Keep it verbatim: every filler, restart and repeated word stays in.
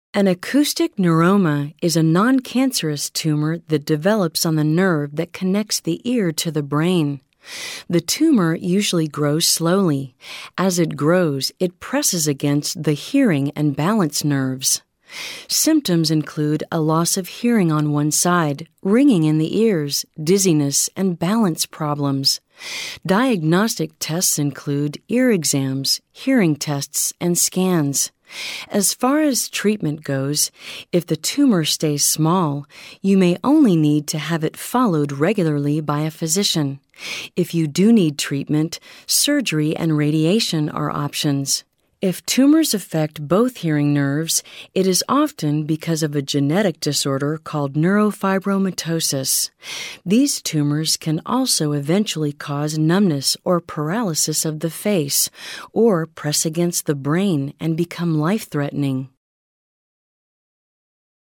An acoustic neuroma is a non-cancerous tumor that develops on the nerve that connects the ear to the brain. The tumor usually grows slowly. As it grows, it presses against the hearing and balance nerves. Symptoms include a loss of hearing on one side, ringing in the ears, dizziness, and balance problems. Diagnostic tests include ear exams, hearing tests, and scans. As far as treatment goes, if the tumor stays small, you may only need to have it followed regularly by a physician. If you do need treatment, surgery and radiation are options. If tumors affect both hearing nerves, it is often because of a genetic disorder called neurofibromatosis. These tumors can also eventually cause numbness or paralysis of the face, or press against the brain and become life-threatening.